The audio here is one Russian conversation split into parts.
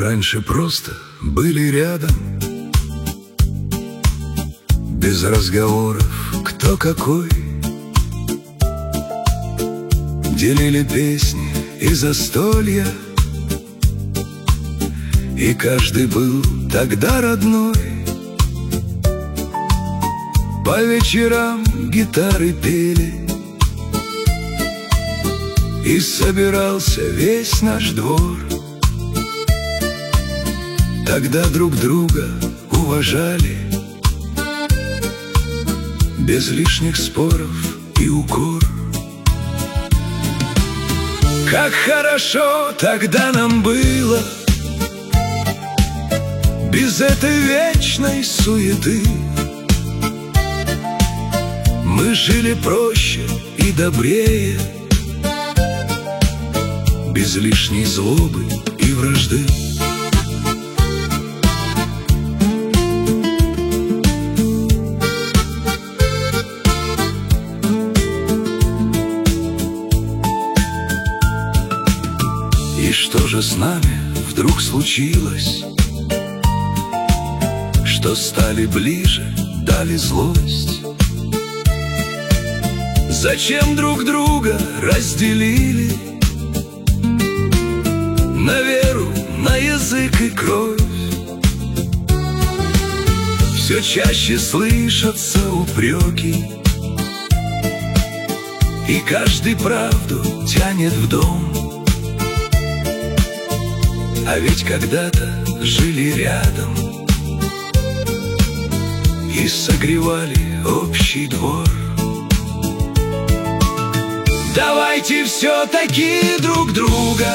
раньше просто были рядом, без разговоров, кто какой. Делили песни и застолья, и каждый был тогда родной. По вечерам гитары пели, и собирался весь наш двор. Тогда друг друга уважали, без лишних споров и укор. Как хорошо тогда нам было, без этой вечной суеты. Мы жили проще и добрее, без лишней злобы и вражды. И что же с нами вдруг случилось, что стали ближе, дали злость? Зачем друг друга разделили на веру, на язык и кровь? Все чаще слышатся упреки, и каждый правду тянет в дом. А ведь когда-то жили рядом и согревали общий двор. Давайте все-таки друг друга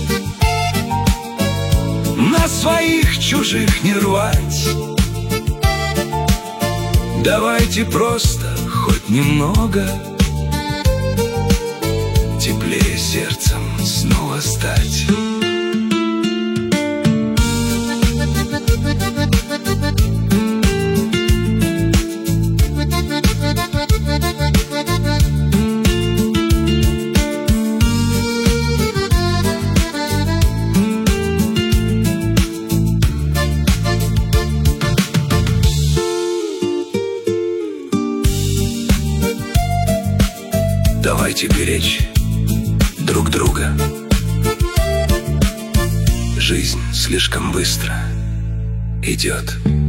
на своих чужих не рвать. Давайте просто хоть немного теплее сердцем снова стать. Давайте беречь друг друга. Жизнь слишком быстро идет.